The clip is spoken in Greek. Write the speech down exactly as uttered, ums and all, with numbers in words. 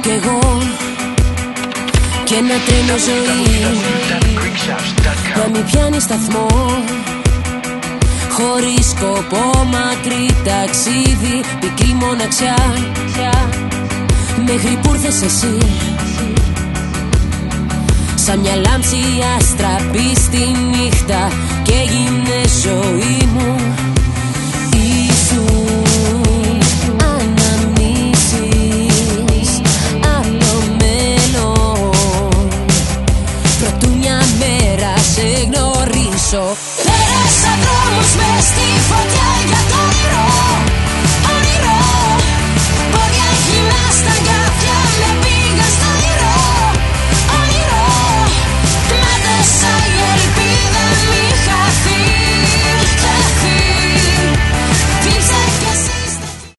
κι εγώ και ένα τρένο ζωή να μην πιάνει σταθμό, χωρίς σκοπό, μακρύ ταξίδι, πικρή μοναξιά, μέχρι που ήρθες εσύ σαν μια λάμψη άστραπη στη νύχτα και έγινε ζωή μου. Ήσουν αναμνήσεις, άλλο μέλλον, προτού μια μέρα σε γνωρίσω. Πέρασα δρόμους μες στη